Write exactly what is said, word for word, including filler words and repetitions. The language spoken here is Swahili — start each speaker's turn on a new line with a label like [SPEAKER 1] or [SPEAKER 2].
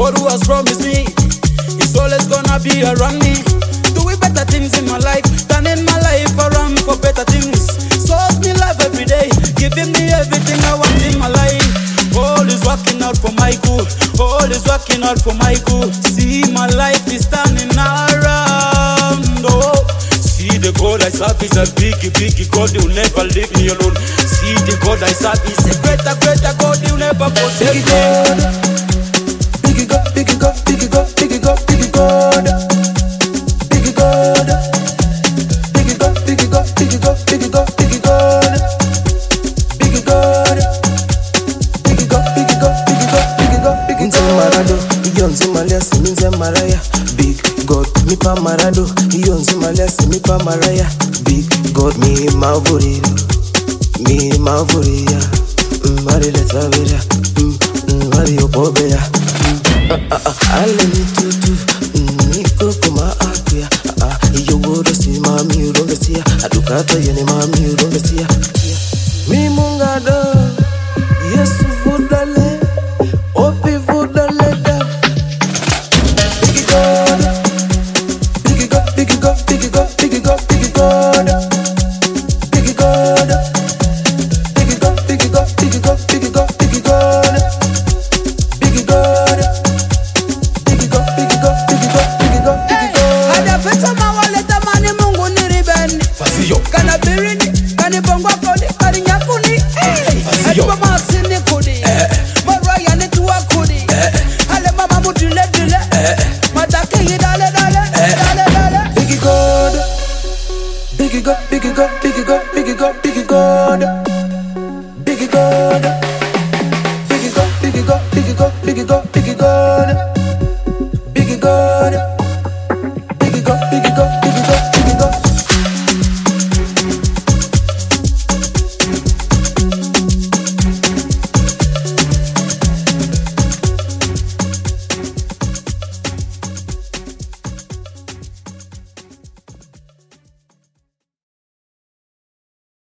[SPEAKER 1] God who has promised me, He's always gonna be around me. Doing better things in my life, turning my life around for better things. Source me life every day, giving me everything I want in my life. All is working out for my good, all is working out for my good. See, my life is turning around. Oh, see, the God I serve is a big, big God, He'll never leave me alone. See, the God I serve is a greater, greater God, He'll never forsake me.
[SPEAKER 2] Big God, big God, big God, big God, big God, big God, big God, big God, big God, big God, big God, big God, big God, big God, big God, big God, big God. Marado, iyonze malesi minze maraya. Big God, mi pa marado, iyonze malesi mi pa maraya. Big God, mi mavurira, mi mavurira. Mari leta vera, mari opobea. Ale mi tutu, niko kuma akuya. Iyo woro si mami urongesia, adukata yene mami urongesia. Mi mungado, Yesu vudale, opi vudale da. Big God, big God, big God, big God, big God, big God, big God, big God, big God, big God, big God, big God, big God.
[SPEAKER 1] Kana birini, kani bongo kodi, kani nyakuni. Edi mama sini kodi, maraya ni tuwa kodi. Hale mama mudile dile, matake yi dale dale, dale dale.
[SPEAKER 2] Big God, big God, big God, big God.